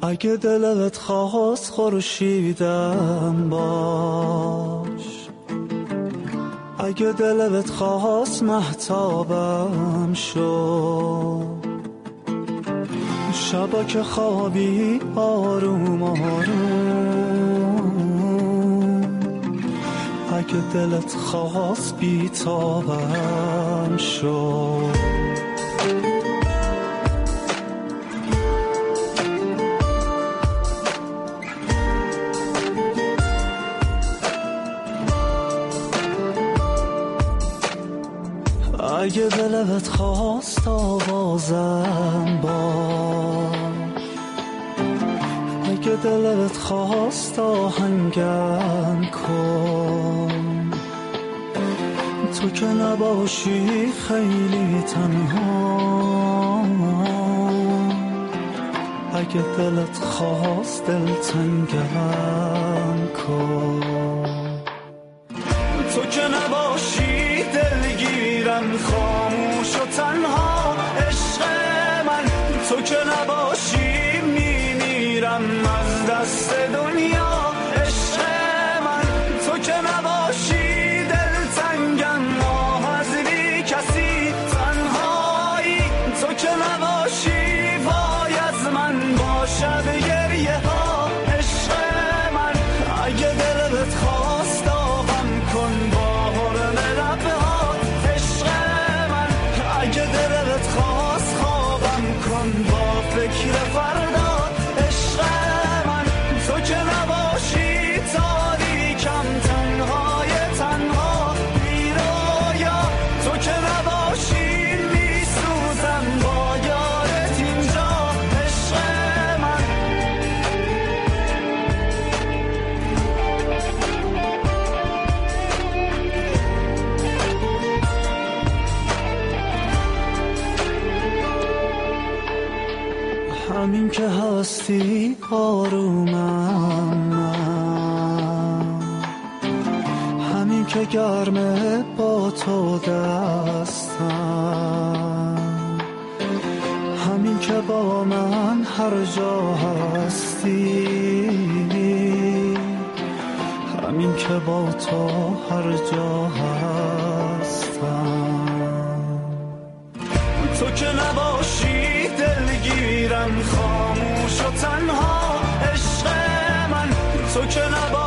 اگه دلت خواست خورشیدم باش، اگه دلت خواست مهتابم شو، شبا که خوابی آروم آروم، اگه دلت خواست بیتابم شو. اگه دلت خواست آوازم باش، اگه دلت خواست آهنگم کن، تو که نباشی خیلی تنها، اگه دلت خواست دلتنگم کن، تو که نباشی دلگیرم خاموش و تنها، عشق من تو که نباشی میمیرم از دست دنیا، عشق من تو که نباشی دلتنگم آه از بی کسی تنهایی، تو که نباشی وای از من باشد گریه ها، عشق من اگه دلت خواست آغم کن با هرن لبه ها، عشق من اگه دلت خواست خوابم کن با فکر فردا، عشق من تو که نباشی تاریکم تنهای تنها بیرویا، تو که نباشی میسوزم با یارت اینجا، عشق من. همین که هستی آرومم من، همین که گرمه با تو دستم، همین که با من هر جا هستی، همین که با تو هر جا هستم، تو که نباشی دلگیرم خاموش و تنها، عشق من تو که نباشی